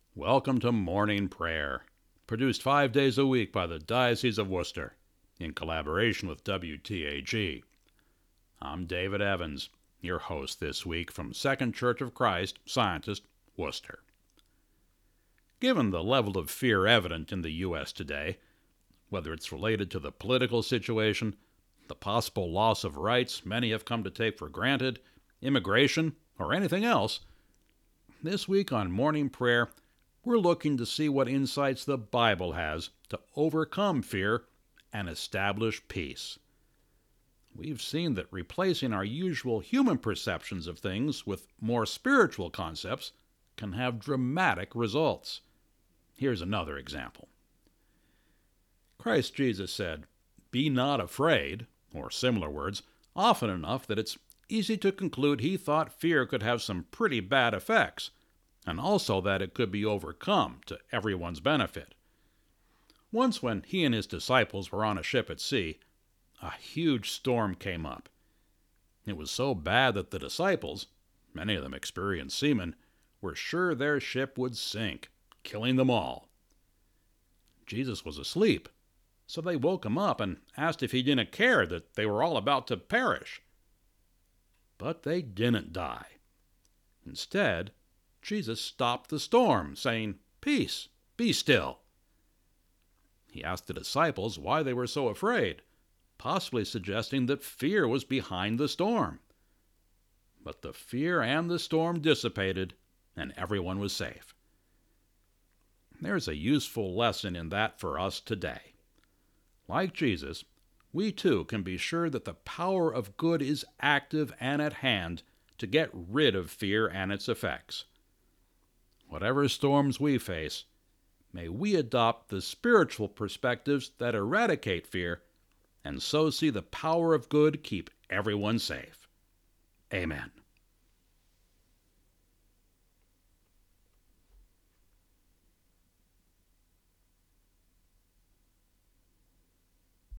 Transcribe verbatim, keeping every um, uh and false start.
Welcome to Morning Prayer, produced five days a week by the Diocese of Worcester, in collaboration with W T A G. I'm David Evans, your host this week from Second Church of Christ, Scientist, Worcester. Given the level of fear evident in the U S today, whether it's related to the political situation, the possible loss of rights many have come to take for granted, immigration, or anything else, this week on Morning Prayer, we're looking to see what insights the Bible has to overcome fear and establish peace. We've seen that replacing our usual human perceptions of things with more spiritual concepts can have dramatic results. Here's another example. Christ Jesus said, "Be not afraid," or similar words, often enough that it's easy to conclude he thought fear could have some pretty bad effects, and also that it could be overcome to everyone's benefit. Once when he and his disciples were on a ship at sea, a huge storm came up. It was so bad that the disciples, many of them experienced seamen, were sure their ship would sink, killing them all. Jesus was asleep, so they woke him up and asked if he didn't care that they were all about to perish. But they didn't die. Instead, Jesus stopped the storm, saying, "Peace, be still." He asked the disciples why they were so afraid, possibly suggesting that fear was behind the storm. But the fear and the storm dissipated, and everyone was safe. There's a useful lesson in that for us today. Like Jesus, we too can be sure that the power of good is active and at hand to get rid of fear and its effects. Whatever storms we face, may we adopt the spiritual perspectives that eradicate fear, and so see the power of good keep everyone safe. Amen.